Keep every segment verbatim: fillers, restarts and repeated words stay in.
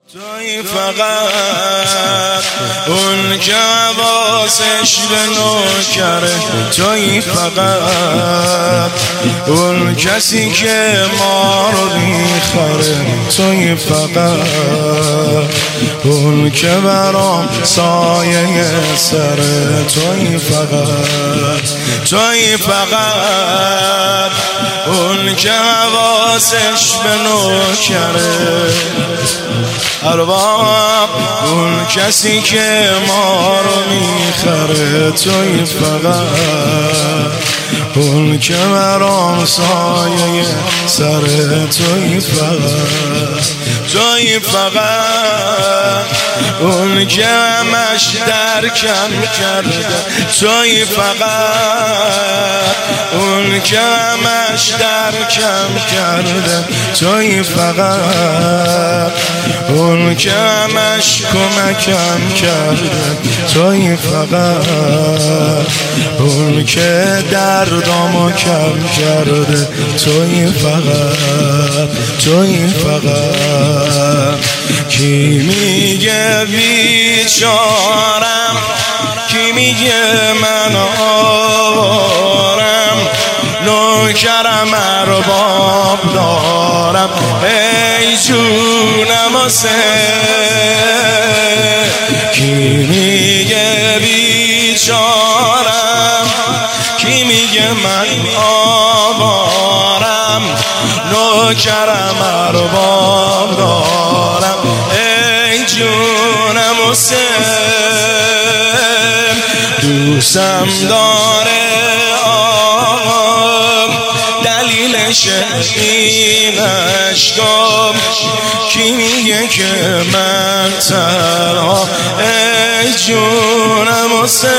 توی فقط اون که حواسش به نوکره، توی فقط اون کسی که ما رو میخره، توی فقط اون که برام سایه سره، توی فقط توی فقط اون که حواسش به نوکره، ارباب اون کسی که ما رو میخره، توی فقط اون که برام سایه سره، توی فقط توی فقط اون که همش درکم کرده، توی فقط اون که همش درکم کرده، توی فقط اون که همش کمکم کرده، توی فقط اون که دردامو کم کرده، توی فقط توی فقط کی میگه بیچارم، کی میگه من آوارم، نوکرم ارباب دارم، ای جونم حسین. کی میگه بیچارم، کی میگه من آوارم، نوکرم ارباب دارم، ای جونم حسین. دوستم داره آقا، دلیلش این عشقم، کی میگه که من تنها، ای جونم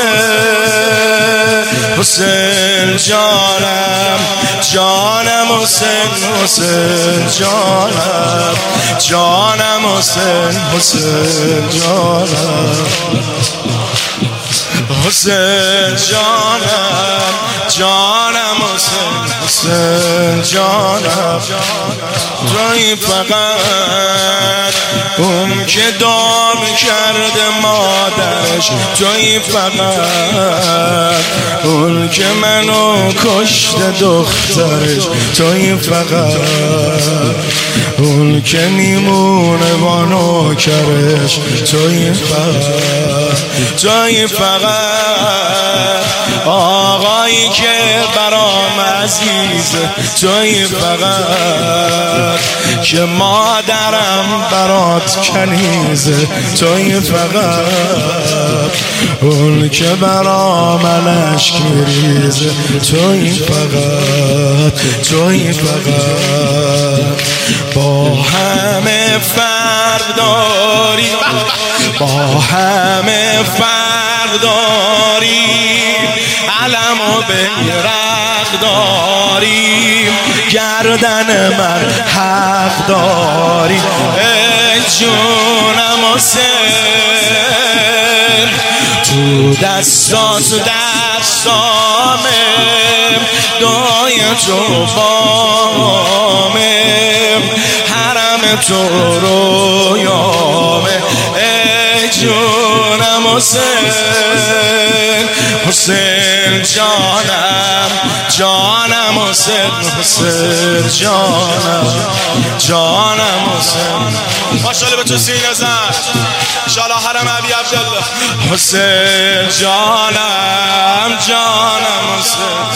حسین. حسین جانم جانم حسین، حسین جانم جانم حسین، حسین جانم حسین جانم جانم حسین، حسین جانم. توی فقط اون که دام کرده مادرش، توی فقط اون که منو کشته دخترش، توی فقط اون که میمونه با نوکرش، توی فقط توی فقط آقایی که برام عزیزه، توی فقط که مادرم برات کنیزه، توی فقط اون که برام اشک میریزه، توی فقط توی فقط با همه فرق داری، با همه فرق داریم، علم و بیرق داریم، گردن من حق داریم، ای جونم حسین. تو دستات دستامه، دای تو بامه، حرم تو رویامه، ای جونم حسین. حسین جانم جانم حسین، حسین جانم جانم حسین. ماشاءالله به تو سینه زن، انشاءالله حرم ابی عبدالله. حسین جانم جانم حسین.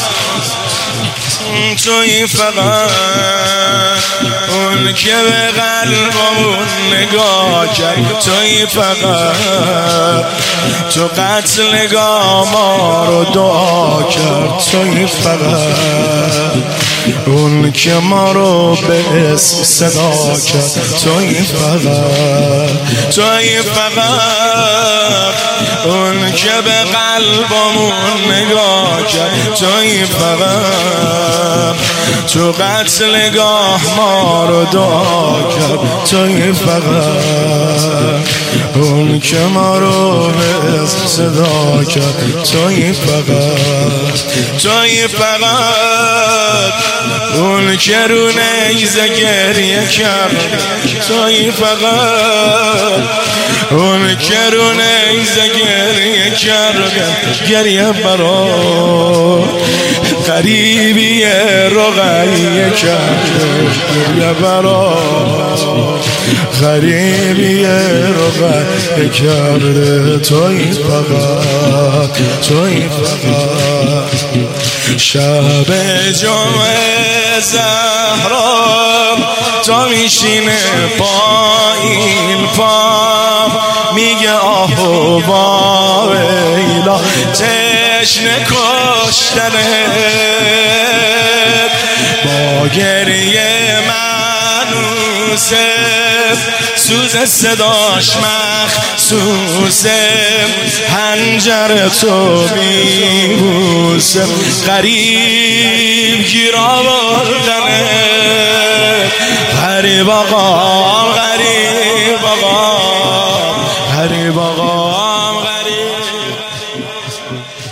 توی فقط اون که به قلبمون نگاه کرد، توی فقط تو قتلگاه ما رو دعا کرد، توی فقط اون که ما رو به اسم صدا کرد، توی فقط توی فقط اون که به قلبمون نگاه کرد، توی فقط تو قتلگاه ما رو دعا کرد، توی فقط اون که ما رو به صدا کرد توی فقط توی فقط اون که رو نیزه گریه کرد توی فقط اون که رو نیزه گریه کرد گریه برا غریبی رقیه کرد گریه برا غریبی رقیه کرده توی فقط توی فقط شب جمعه زهرا تا میشینه پایین پا میگه آهو با ویلا تشنه کشتنه با گریه منوسه سوز صداش مخصوصه هنجر تو میبوسه غریب گیر آوردنه غریب آقام غریب آقام غریب آقام غریب